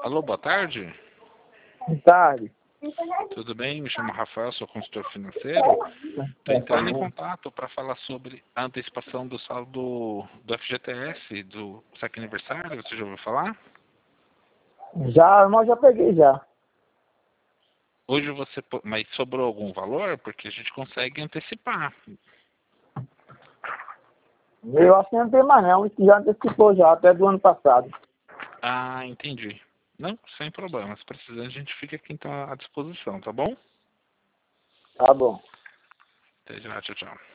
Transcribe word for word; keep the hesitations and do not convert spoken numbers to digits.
Alô, boa tarde. Boa tarde. Tudo bem? Me chamo Rafael, sou consultor financeiro. Estou entrando em contato para falar sobre a antecipação do saldo do F G T S, do saque aniversário. Você já ouviu falar? Já, mas já peguei já. Hoje você... po- Mas sobrou algum valor? Porque a gente consegue antecipar. Eu acho que não tem mais não, isso já antecipou já, até do ano passado. Ah, entendi. Não, sem problema. Se precisar, a gente fica aqui então à disposição, tá bom? Tá bom. Até já, tchau, tchau.